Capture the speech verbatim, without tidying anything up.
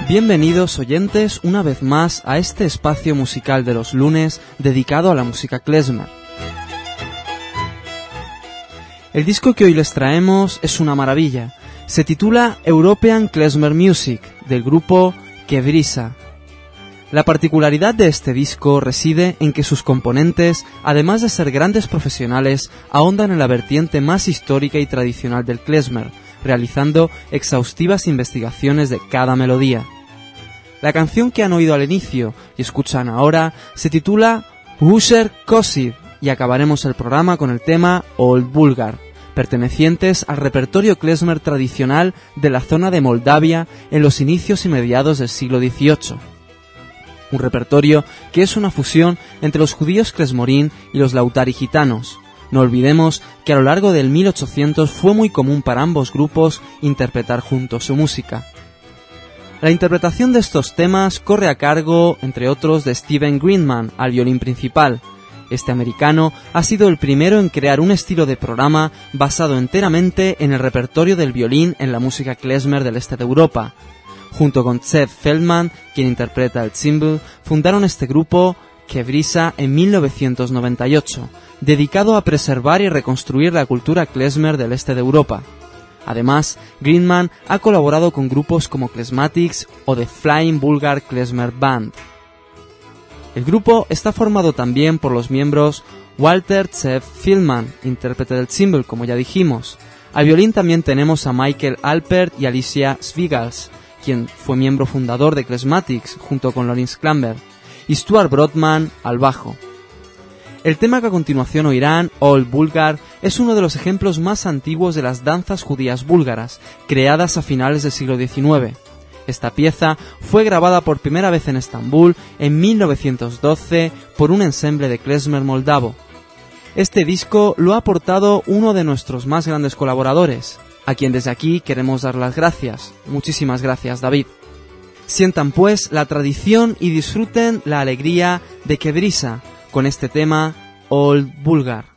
Bienvenidos oyentes una vez más a este espacio musical de los lunes dedicado a la música klezmer. El disco que hoy les traemos es una maravilla. Se titula European Klezmer Music, del grupo Quebrisa. La particularidad de este disco reside en que sus componentes, además de ser grandes profesionales, ahondan en la vertiente más histórica y tradicional del klezmer, realizando exhaustivas investigaciones de cada melodía. La canción que han oído al inicio y escuchan ahora se titula Husher Kosid y acabaremos el programa con el tema Old Bulgar, pertenecientes al repertorio klezmer tradicional de la zona de Moldavia en los inicios y mediados del siglo dieciocho. Un repertorio que es una fusión entre los judíos klezmorín y los lautari gitanos. No olvidemos que a lo largo del mil ochocientos fue muy común para ambos grupos interpretar juntos su música. La interpretación de estos temas corre a cargo, entre otros, de Steven Greenman al violín principal. Este americano ha sido el primero en crear un estilo de programa basado enteramente en el repertorio del violín en la música klezmer del este de Europa. Junto con Zeev Feldman, quien interpreta el tsimbel, fundaron este grupo, Quebrisa, en mil novecientos noventa y ocho, dedicado a preservar y reconstruir la cultura klezmer del este de Europa. Además, Greenman ha colaborado con grupos como Klezmatics o The Flying Bulgar Klezmer Band. El grupo está formado también por los miembros Walter Zeev Feldman, intérprete del tsimbel, como ya dijimos. Al violín también tenemos a Michael Alpert y Alicia Svigals, quien fue miembro fundador de Klezmatics junto con Lawrence Klamber, y Stuart Brodman al bajo. El tema que a continuación oirán, Old Bulgar, es uno de los ejemplos más antiguos de las danzas judías búlgaras, creadas a finales del siglo diecinueve. Esta pieza fue grabada por primera vez en Estambul en mil novecientos doce por un ensemble de klezmer moldavo. Este disco lo ha aportado uno de nuestros más grandes colaboradores, a quien desde aquí queremos dar las gracias. Muchísimas gracias, David. Sientan pues la tradición y disfruten la alegría de Quebrisa con este tema Old Bulgar.